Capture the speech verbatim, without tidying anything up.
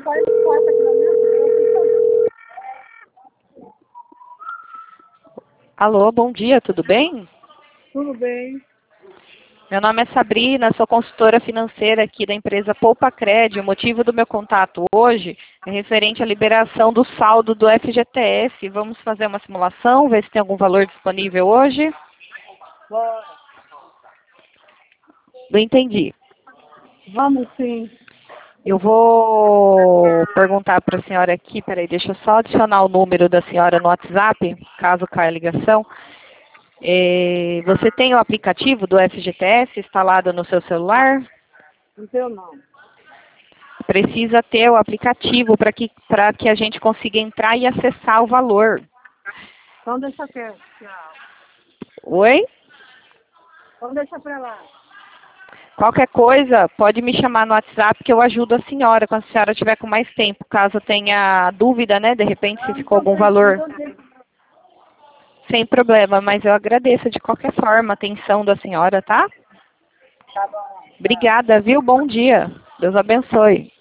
Alô, bom dia, tudo bem? Tudo bem. Meu nome é Sabrina, sou consultora financeira aqui da empresa Poupa Cred. O motivo do meu contato hoje é referente à liberação do saldo do F G T S. Vamos fazer uma simulação, ver se tem algum valor disponível hoje? Bora. Não entendi. Vamos sim. Eu vou perguntar para a senhora aqui, peraí, deixa eu só adicionar o número da senhora no WhatsApp, caso caia a ligação. É, você tem o aplicativo do F G T S instalado no seu celular? Não tenho não. Precisa ter o aplicativo para que, para que a gente consiga entrar e acessar o valor. Então deixa quieto. Tchau. Oi? Então deixa pra lá. Qualquer coisa, pode me chamar no WhatsApp que eu ajudo a senhora, quando a senhora tiver com mais tempo, caso tenha dúvida, né, de repente se ficou algum valor. Sem problema, mas eu agradeço de qualquer forma a atenção da senhora, tá? Tá bom. Obrigada, viu? Bom dia. Deus abençoe.